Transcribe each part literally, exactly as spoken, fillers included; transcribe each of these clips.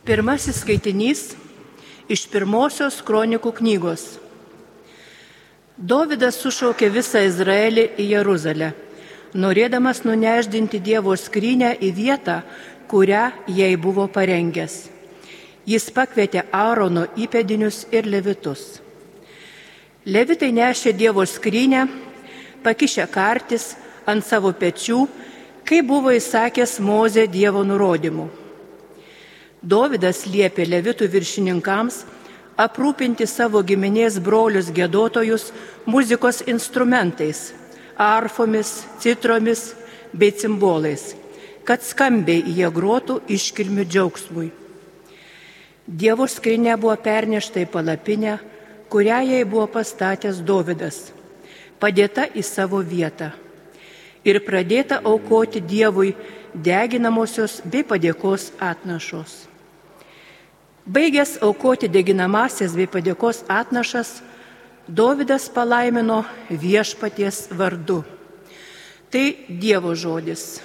Pirmasis skaitinys iš pirmosios kronikų knygos. Dovydas sušaukė visą Izraelį į Jeruzalę, norėdamas nunešdinti Dievo skrynią į vietą, kurią jai buvo parengęs. Jis pakvietė Aarono įpėdinius ir levitus. Levitai nešė Dievo skrynią, pakišę kartis ant savo pečių, kaip buvo įsakęs Mozė Dievo nurodymu. Dovydas liepė levitų viršininkams aprūpinti savo giminės brolius giedotojus muzikos instrumentais, arfomis, citromis bei cimbolais, kad skambiai jie grotų iškilmių džiaugsmui. Dievo skrynia buvo pernešta į palapinę, kurią jai buvo pastatęs Dovydas, padėta į savo vietą ir pradėta aukoti Dievui deginamosios bei padėkos atnašos. Baigęs aukoti deginamasias bei padėkos atnašas, Dovydas palaimino Viešpaties vardu. Tai Dievo žodis.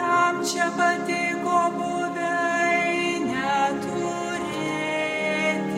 Čia patiko buveinę turėti.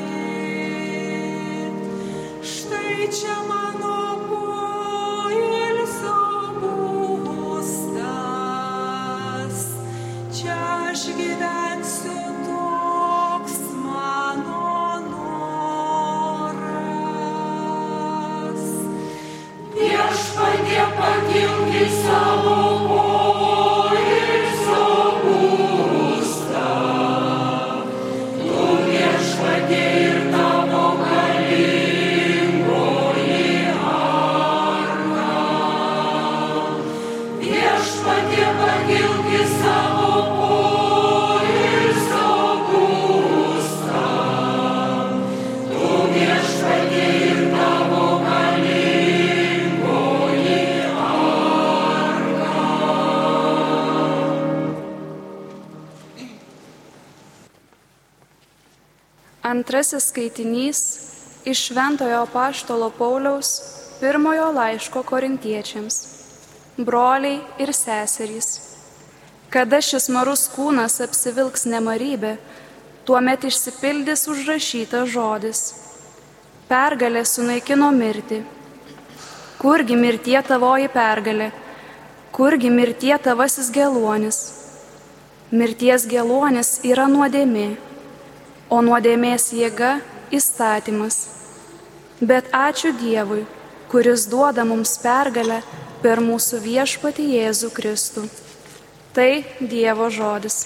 Antrasis skaitinys iš Šventojo Apaštalo Pauliaus pirmojo laiško korintiečiams. Broliai ir seserys, kada šis marus kūnas apsivilks nemarybę, tuomet išsipildys užrašytas žodis. Pergalė sunaikino mirtį. Kurgi mirtie tavoji pergalė? Kurgi mirtie tavasis geluonis? Mirties geluonis yra nuodėmė, o nuodėmės jėga įstatymas. Bet ačiū Dievui, kuris duoda mums pergalę per mūsų viešpatį Jėzų Kristų. Tai Dievo žodis.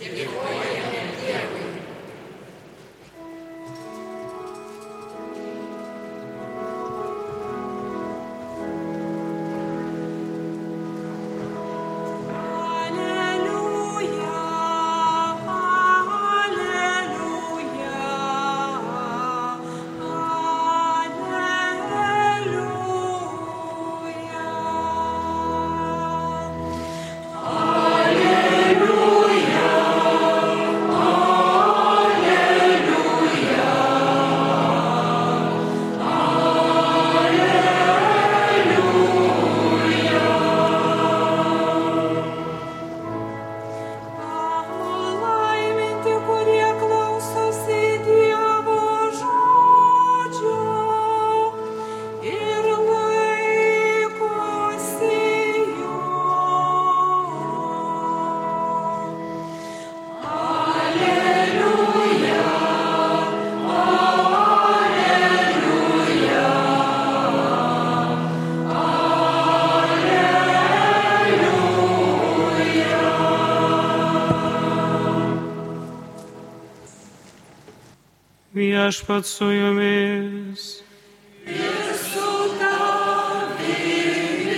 Viešpats su jumis. Ir su tavimi.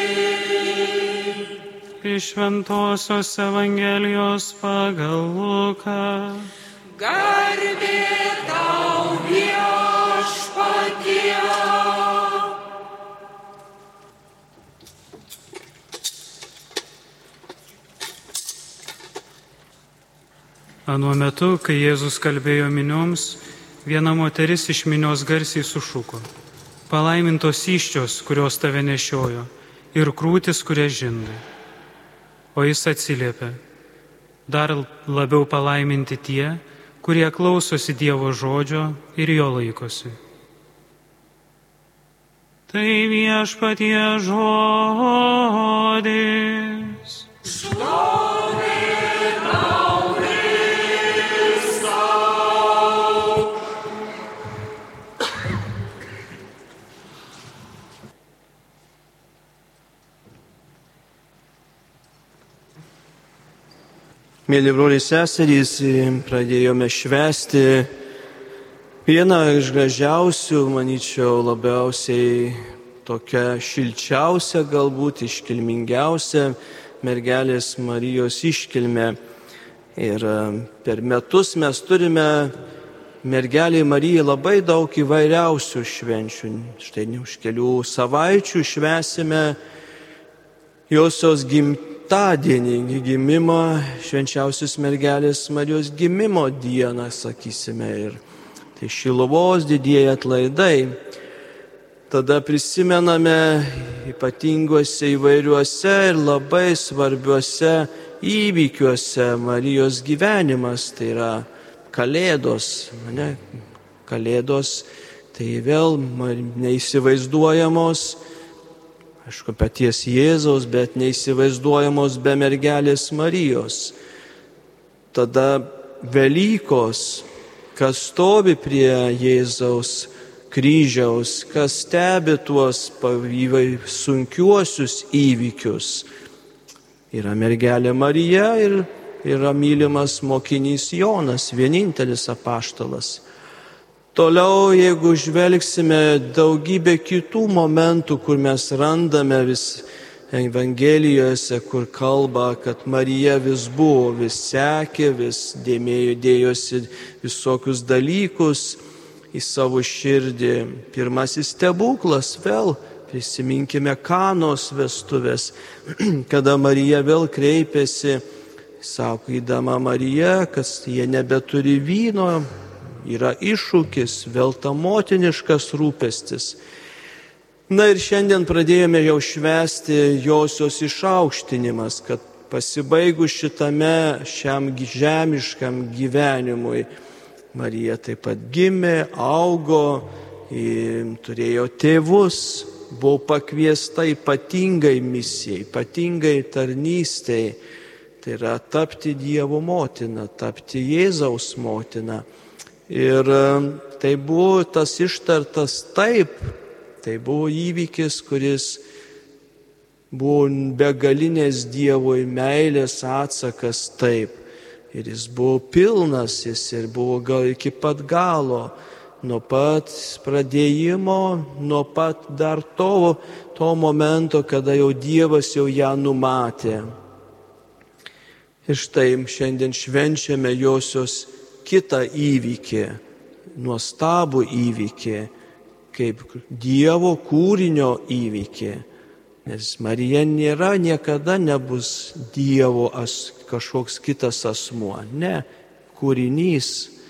Iš Šventosios Evangelijos pagal Luką. Garbė tau, Viešpatie. Anuo metu, kai Jėzus kalbėjo minioms, viena moteris iš minios garsiai sušuko: palaimintos įsčios, kurios tave nešiojo, ir krūtis, kurias žindai. O jis atsiliepė: dar labiau palaiminti tie, kurie klausosi Dievo žodžio ir jo laikosi. Tai Viešpatie žodis. Mėly broliai seserys, pradėjome švęsti vieną iš gražiausių, manyčiau, labiausiai tokia šilčiausia, galbūt iškilmingiausia mergelės Marijos iškilmė. Ir per metus mes turime mergelei Marijai labai daug įvairiausių švenčių. Štai už kelių savaičių švęsime josios gimtadienį. Tadienį gimimo, švenčiausios mergelės Marijos gimimo dieną, sakysime, ir tai Šiluvos didieji atlaidai. Tada prisimename ypatinguose įvairiuose ir labai svarbiuose įvykiuose Marijos gyvenimas, tai yra Kalėdos, ne? Kalėdos, tai vėl neįsivaizduojamos, aišku, paties Jėzaus, bet neįsivaizduojamos be mergelės Marijos. Tada Velykos, kas stovi prie Jėzaus kryžiaus, kas stebi tuos sunkiuosius įvykius. Yra mergelė Marija ir yra mylimas mokinys Jonas, vienintelis apaštalas. Toliau, jeigu žvelgsime daugybę kitų momentų, kur mes randame vis Evangelijose, kur kalba, kad Marija vis buvo, vis sekė, vis dėmėjo, dėjosi visokius dalykus į savo širdį. Pirmasis stebuklas, vėl prisiminkime Kanos vestuvės, kada Marija vėl kreipėsi, sakydama Marija, kad jie nebeturi vyno. yra iššūkis, vėl ta motiniškas rūpestis. Na ir šiandien pradėjome jau švęsti josios išaukštinimas, kad pasibaigus šitame šiam žemiškam gyvenimui, Marija taip pat gimė, augo, turėjo tėvus, buvo pakviesta ypatingai misijai, ypatingai tarnystei. Tai yra tapti Dievo motina, tapti Jėzaus motina. Ir tai buvo tas ištartas taip, tai buvo įvykis, kuris buvo begalinės Dievo meilės atsakas taip. Ir jis buvo pilnas, jis ir buvo gal iki pat galo, nuo pat pradėjimo, nuo pat dar to, to momento, kada jau Dievas jau ją numatė. Ir štai šiandien švenčiame josios kitą įvykį, nuostabų įvykį, kaip Dievo kūrinio įvykį. Nes Marija nėra, niekada nebus Dievo as, kažkoks kitas asmuo. Ne, kūrinys.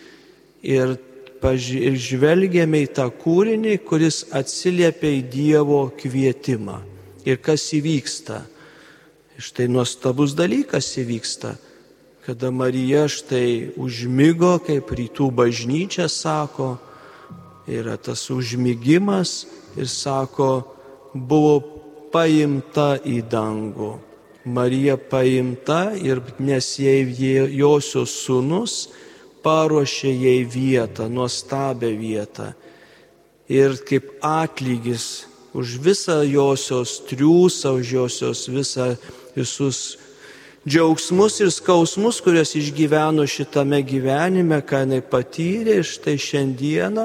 Ir, paži, ir žvelgiame į tą kūrinį, kuris atsiliepia į Dievo kvietimą. Ir kas įvyksta? Štai nuostabus dalykas įvyksta, kada Marija štai užmigo, kaip rytų bažnyčia sako, yra tas užmigimas ir sako, buvo paimta į dangų. Marija paimta ir nes jai josios sūnus paruošė jai vietą, nuostabią vietą. Ir kaip atlygis už visą josios triūsą, už josios visą, visus džiaugsmus ir skausmus, kuriuos išgyveno šitame gyvenime, ką jinai patyrė, štai šiandieną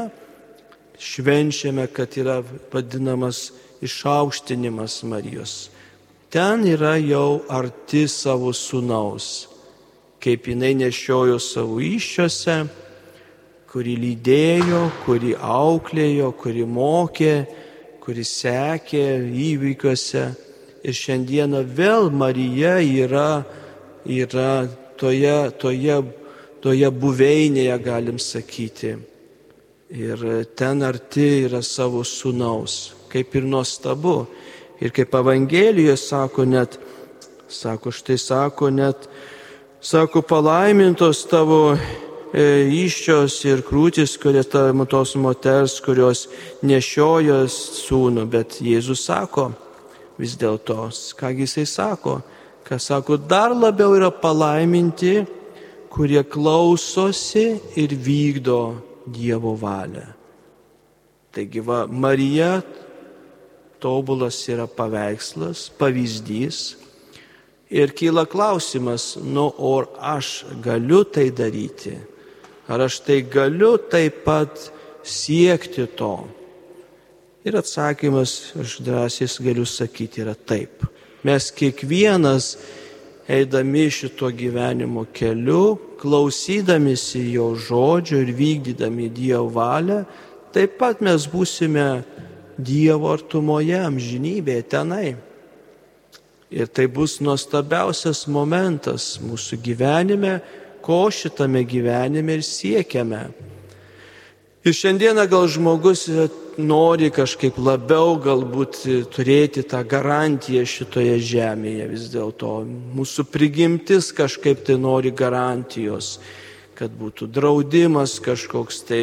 švenčiame, kad yra vadinamas išaukštinimas Marijos. Ten yra jau arti savo sūnaus, kaip jinai nešiojo savo įsčiose, kuri lydėjo, kuri auklėjo, kuri mokė, kuri sekė įvykiuose. Ir šiandieną vėl Marija yra, yra toje, toje, toje buveinėje, galim sakyti. Ir ten arti yra savo sūnaus, kaip ir nuostabu. Ir kaip Evangelijoje sako net, sako štai sako net, sako palaimintos tavo e, įsčios ir krūtis, kurie tavo tos moters, kurios nešiojo sūnų, bet Jėzus sako, vis dėlto, ką jisai sako, ką sako, dar labiau yra palaiminti, kurie klausosi ir vykdo Dievo valią. Taigi va, Marija tobulas yra paveikslas, pavyzdys. Ir kyla klausimas, nu, ar aš galiu tai daryti? Ar aš tai galiu taip pat siekti to? Ir atsakymas, aš drąsiai galiu sakyti, yra taip. Mes kiekvienas, eidami šito gyvenimo keliu, klausydamisi jo žodžio ir vykdydami Dievo valią, taip pat mes būsime Dievo artumoje, amžinybėje tenai. Ir tai bus nuostabiausias momentas mūsų gyvenime, ko šitame gyvenime ir siekiame. Ir šiandieną gal žmogus nori kažkaip labiau galbūt turėti tą garantiją šitoje žemėje vis dėlto. Mūsų prigimtis kažkaip tai nori garantijos, kad būtų draudimas kažkoks tai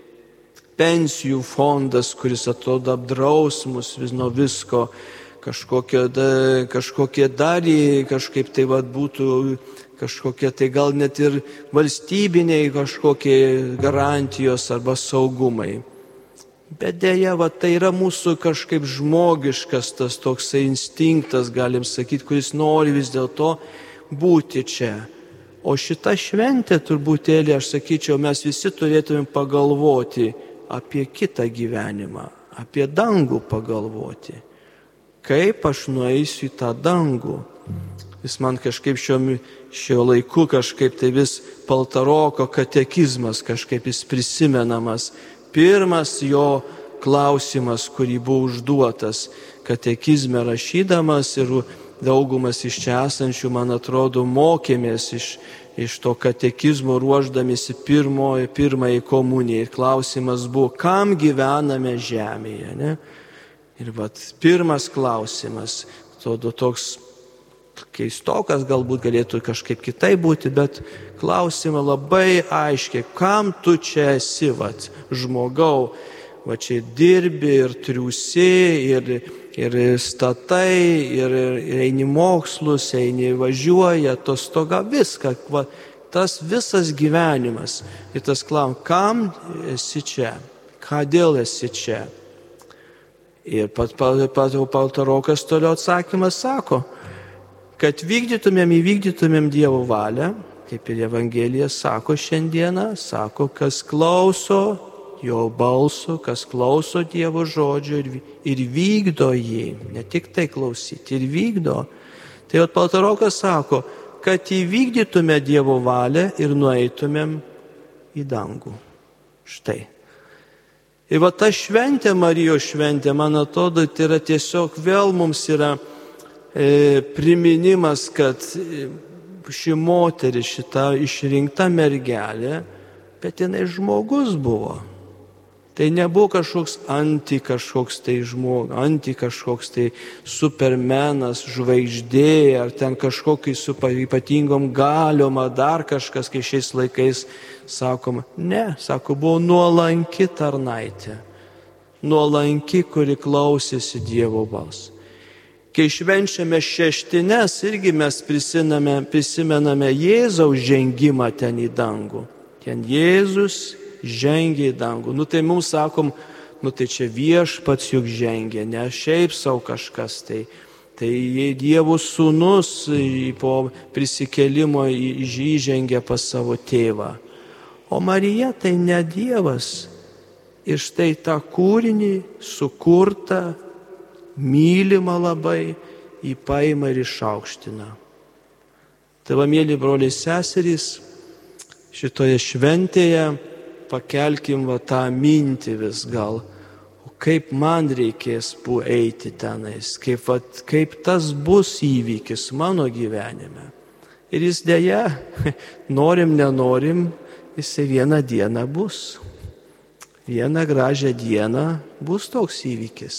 pensijų fondas, kuris atrodo apdraus mus vis nuo visko, kažkokie, da, kažkokie dalį, kažkaip tai vat, būtų kažkokie tai gal net ir valstybiniai kažkokie garantijos arba saugumai. Bet dėja, va, tai yra mūsų kažkaip žmogiškas tas toksai instinktas, galim sakyti, kuris nori vis dėlto būti čia. O šita šventė turbūtėlį, aš sakyčiau, mes visi turėtumėm pagalvoti apie kitą gyvenimą, apie dangų pagalvoti. Kaip aš nueisiu į tą dangų? Jis man kažkaip šio, šio laiku kažkaip tai vis Paltaroko katekizmas kažkaip jis prisimenamas. Pirmas jo klausimas, kurį buvo užduotas katekizme rašydamas ir, daugumas iš čia esančių, man atrodo, mokėmės iš, iš to katekizmo ruoždamėsi pirmoji, pirmąjį komuniją. Ir klausimas buvo, kam gyvename žemėje. Ne? Ir vat, pirmas klausimas, atrodo toks keistokas, galbūt galėtų kažkaip kitai būti, bet klausimą labai aiškiai, kam tu čia esi, vat, žmogau, va čia dirbi ir triusi, ir, ir statai, ir, ir eini mokslus, eini važiuoji, atostoga, viską, va, tas visas gyvenimas. Ir tas klausimas, kam esi čia, kodėl esi čia. Ir pat, pat, pat Paltarokas toliau atsakymas sako, kad vykdytumėm, įvykdytumėm Dievo valią, kaip ir Evangelija sako šiandieną, sako, kas klauso jo balso, kas klauso Dievo žodžio ir, ir vykdo jį, ne tik tai klausyti, ir vykdo. Tai vat Paltarokas sako, kad įvykdytume Dievo valią ir nueitumėm į dangų. Štai. Ir va ta šventė, Marijos šventė, man atrodo, tai yra tiesiog vėl mums yra e, priminimas, kad ši moteris, šita išrinkta mergelė, bet jinai žmogus buvo. Tai nebuvo kažkoks anti kažkoks tai žmogus, anti kažkoks tai supermenas, žvaigždė, ar ten kažkokiai su ypatingom galiom, ar dar kažkas, kai šiais laikais sakoma. Ne, sako, buvo nuolanki tarnaitė. Nuolanki, kuri klausėsi Dievo balso. Kai švenčiame šeštines, irgi mes prisimename, prisimename Jėzaus žengimą ten į dangų. Ten Jėzus žengia į dangų. Nu tai mums sakom, nu tai čia viešpats juk žengia, ne šiaip savo kažkas. Tai, tai Dievo sūnus po prisikelimo įžengia pas savo tėvą. O Marija tai ne Dievas. Ir štai tą kūrinį sukurtą, mylimą labai, jį paima ir išaukština. Tai va, mėly broliai seserys, šitoje šventėje pakelkim va tą mintį vis gal, o kaip man reikės eiti tenais, kaip, va, kaip tas bus įvykis mano gyvenime. Ir jis dėja, norim, nenorim, jisai vieną dieną bus. Vieną gražią dieną bus toks įvykis.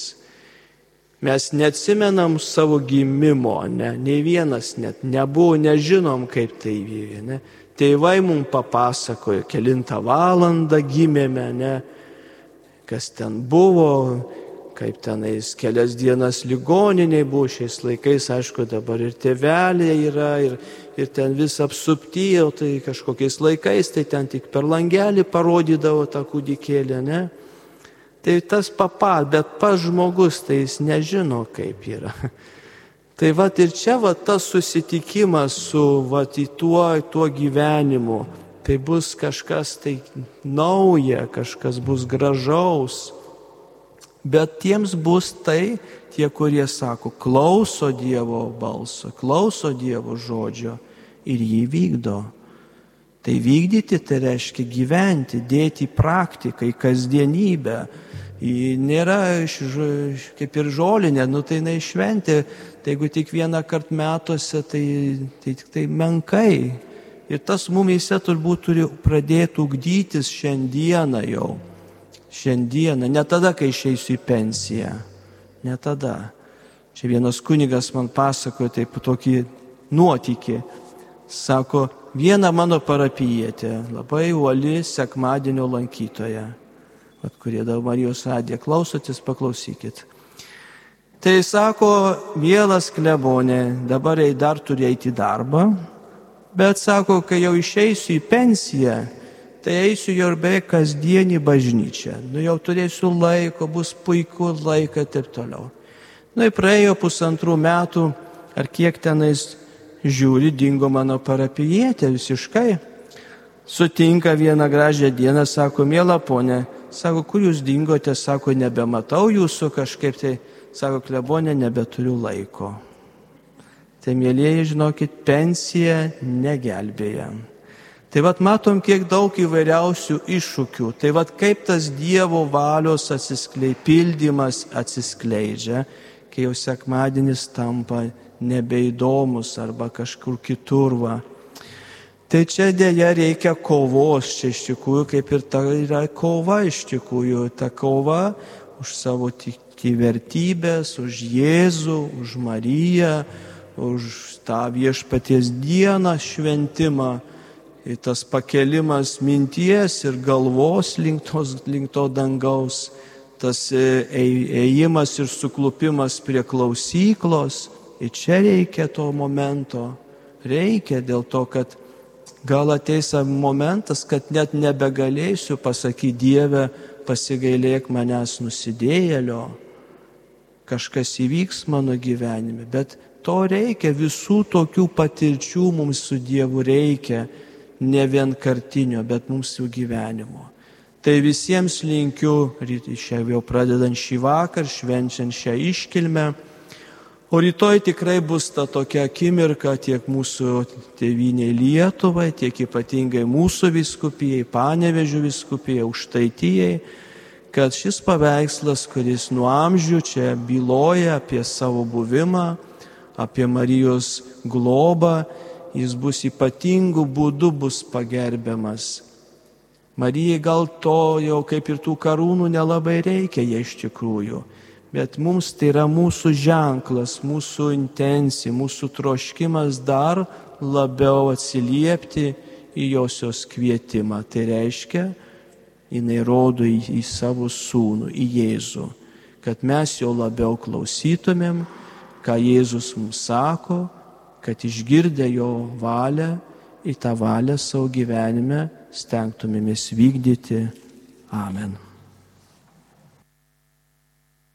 Mes neatsimenam savo gimimo, ne, nei vienas net nebuvo, nežinom, kaip tai įvykė. Ne. Tėvai mums papasakojo, kelintą valandą gimėme, ne, kas ten buvo, kaip tenais kelias dienas ligoniniai buvo šiais laikais, aišku, dabar ir tėveliai yra, ir, ir ten vis apsuptyjo, tai kažkokiais laikais, tai ten tik per langelį parodydavo tą kūdikėlę, ne. Tai tas papa, bet pas žmogus, tai jis nežino, kaip yra. Tai vat ir čia vat tas susitikimas su vat į tuo, tuo gyvenimu, tai bus kažkas tai nauja, kažkas bus gražaus. Bet tiems bus tai, tie, kurie sako, klauso Dievo balso, klauso Dievo žodžio ir jį vykdo. Tai vykdyti tai reiškia gyventi, dėti į praktiką, į kasdienybę. Ji nėra kaip ir žolinė, nu tai jinai šventė, tai jeigu tik vieną kartą metuose, tai, tai tik tai menkai. Ir tas mumyse turbūt turi pradėti ugdytis šiandieną jau. Šiandieną, ne tada, kai išeisiu į pensiją. Ne tada. Čia vienas kunigas man pasakojo taip tokį nuotykį. Sako, viena mano parapijietė, labai uoli sekmadienio lankytoja. Vat, kurie dabar Marijos radiją klausotės, paklausykit. Tai sako, mielas klebonė, dabar jai dar turi eiti į darbą, bet sako, kai jau išeisiu į pensiją, tai eisiu jau ir beveik kasdienį bažnyčią. Nu jau turėsiu laiko, bus puiku laika ir taip toliau. Nu ir praėjo pusantrų metų, ar kiek tenais žiūri, dingo mano parapijietė visiškai. Sutinka vieną gražią dieną, sako, miela ponė, sako, kur jūs dingote, sako, nebematau jūsų kažkaip, tai sako, klebonė, nebeturiu laiko. Tai, mėlieji, žinokit, pensija negelbėja. Tai vat matom, kiek daug įvairiausių iššūkių. Tai vat kaip tas Dievo valios atsiskleid, pildymas atsiskleidžia, kai jau sekmadienis tampa nebeįdomus arba kažkur kitur va. Tai čia dėja reikia kovos, čia iš tikrųjų kaip ir ta yra kova iš tikrųjų, ta kova už savo tikį vertybės, už Jėzų, už Mariją, už tą viešpaties dieną šventimą, ir tas pakelimas minties ir galvos link, tos, link to dangaus, tas ėjimas ir suklupimas prie klausyklos, ir čia reikia to momento, reikia dėl to, kad gal ateis momentas, kad net nebegalėsiu pasakyti Dieve, pasigailėk manęs nusidėjėlio, kažkas įvyks mano gyvenime, bet to reikia, visų tokių patirčių mums su Dievu reikia, ne vienkartinio, bet mums jų gyvenimo. Tai visiems linkiu, jau pradedant šį vakar, švenčiant šią iškilmę, o rytoj tikrai bus ta tokia akimirka tiek mūsų tėvynei Lietuvai, tiek ypatingai mūsų vyskupijai, Panevėžio vyskupijai, Aukštaitijai, kad šis paveikslas, kuris nuo amžių čia byloja apie savo buvimą, apie Marijos globą, jis bus ypatingų būdų bus pagerbiamas. Marijai gal to jau kaip ir tų karūnų nelabai reikia jie iš tikrųjų, bet mums tai yra mūsų ženklas, mūsų intencija, mūsų troškimas dar labiau atsiliepti į josios kvietimą. Tai reiškia, jinai rodo į, į savo sūnų, į Jėzų, kad mes jo labiau klausytumėm, ką Jėzus mums sako, kad išgirdę jo valią, į tą valią savo gyvenime stengtumėmės vykdyti. Amen.